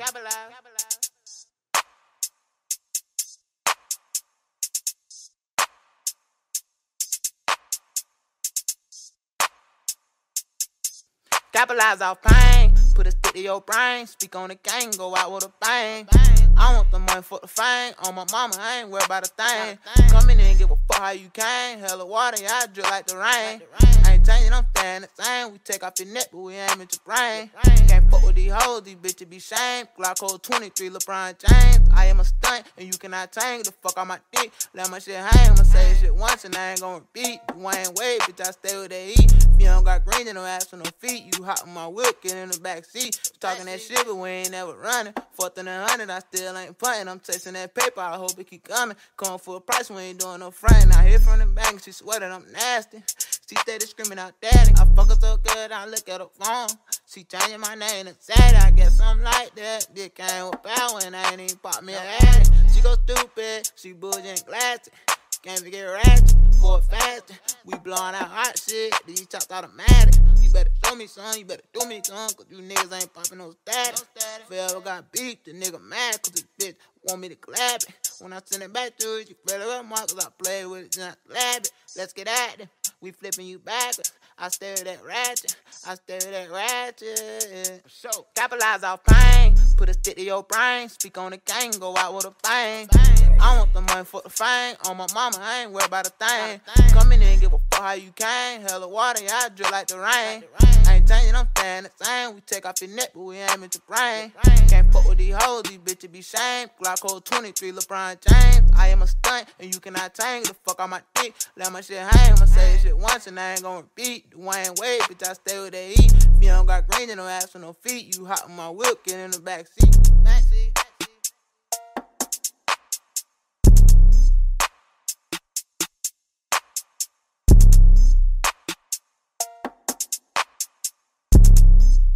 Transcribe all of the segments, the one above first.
Capitalize off pain, put a stick to your brain. Speak on the gang, go out with a bang. I want the money for the fame. On my mama, I ain't worried about a thing. Come in and give a fuck how you came. Hella water, yeah, I drip like the rain. I ain't changing, I'm staying the same. We take off your neck, but we aim at your brain. Can't fuck with these hoes, these bitches be shamed. Glock 23, LeBron James. I am a stunt, and you cannot change the fuck on my dick. Let my shit hang, I'ma say shit once and I ain't gon' repeat. You ain't wait, bitch, I stay where they eat. If you don't got green, then no ass on no feet. You hop in my whip, get in the back seat. Talking that shit, but we ain't never running. 4th and 100, I still ain't punting. I'm chasing that paper, I hope it keep coming. Coming for a price, we ain't doing no frontin'. I hit from the back, she swear that I'm nasty. She steady screaming out daddy. I fuck her so good, I look at her phone. She changing my name to Sadie. I guess I'm like that. Dick came with power and I ain't even pop me a addict. She go stupid, she bougie and glassy. Can't get ratchet, for it faster. We blowing out hot shit, these chops automatic. You better show me some, you better do me some, cause you niggas ain't popping no status. Forever got beat, the nigga mad, cause this bitch want me to clap it. When I send it back to it, you feel it more, cause I play with it, not slap it. Let's get at it, we flipping you backwards. I stare at that ratchet, I stare at that ratchet. So, capitalize off pain, put a stick to your brain. Speak on the gang, go out with a bang. I want the money for the fame. On my mama, I ain't worried about a thing. Come in and give a fuck how you came. Hella water, yeah, I drip like the rain. I ain't changing, I'm staying the same. We take off your neck, but we aim at your brain. Can't fuck with these hoes, these bitches be shamed. Glock 23, LeBron James. I am a stunt, and you cannot change the fuck on my dick. Let my shit hang, I'ma say shit once and I ain't gon' repeat. Dwayne Wade, bitch, I stay where they eat. If you don't got green, then no ass on no feet. You hop in my whip, get in the back seat.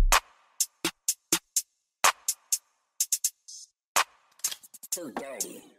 Too dirty.